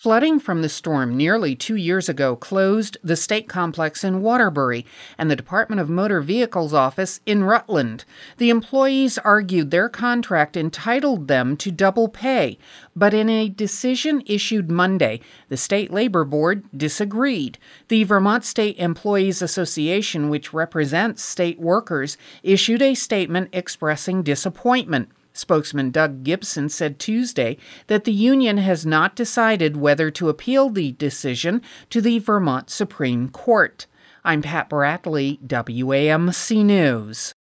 Flooding from the storm nearly 2 years ago closed the state complex in Waterbury and the Department of Motor Vehicles office in Rutland. The employees argued their contract entitled them to double pay, but in a decision issued Monday, the State Labor Board disagreed. The Vermont State Employees Association, which represents state workers, issued a statement expressing disappointment. Spokesman Doug Gibson said Tuesday that the union has not decided whether to appeal the decision to the Vermont Supreme Court. I'm Pat Bradley, WAMC News.